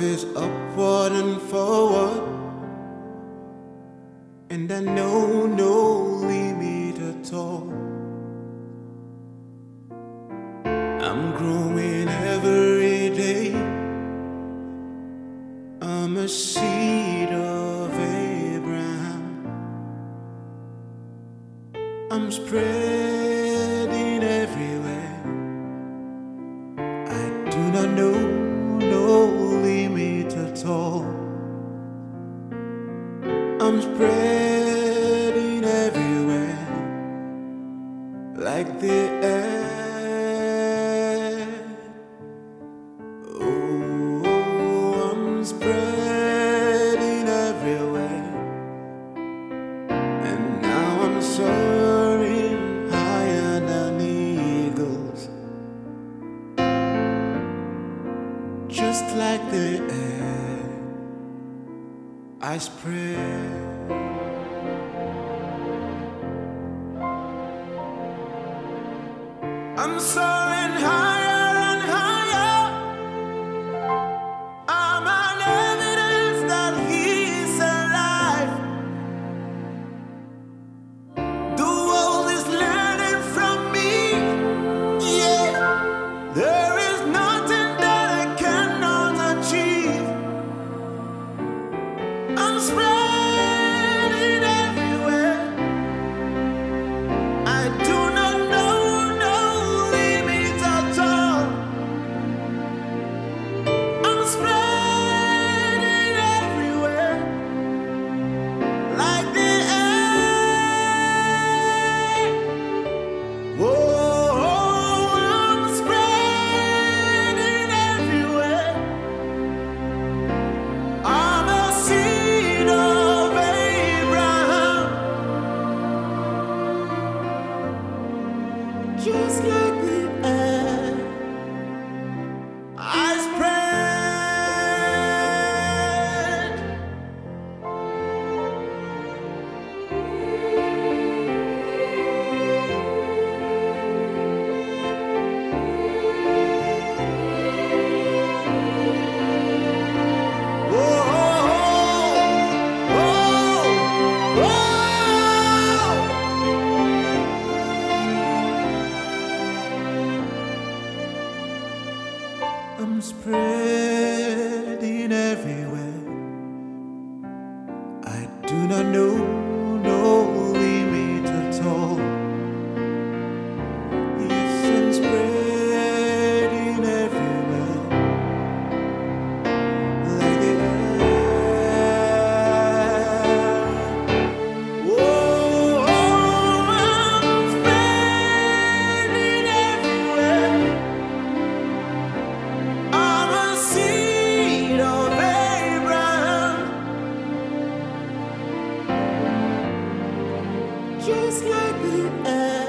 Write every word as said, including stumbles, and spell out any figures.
is upward and forward, and I know no limit at all. I'm growing every day. I'm a seed of Abraham. I'm spreading everywhere. I do not know no limit at all. I'm spreading everywhere like the air. Oh, I'm spreading everywhere, and now I'm soaring higher than eagles, just like the air. I spread. I'm soaring higher and higher. I'm an evidence that He's alive. The world is learning from me. Yeah, there is nothing that I cannot achieve. I'm spreading everywhere. I do not know no limits at all. I'm spreading everywhere like the air. Whoa, I'm spreading everywhere. I'm a seed of Abraham, just like the air. I spread. Whoa, whoa, whoa. I'm spreading everywhere. I do not know no limit at all. Yes, I'm spreading everywhere like the air. Whoa, I'm spreading everywhere. I'm a seed of Abraham, just like the air.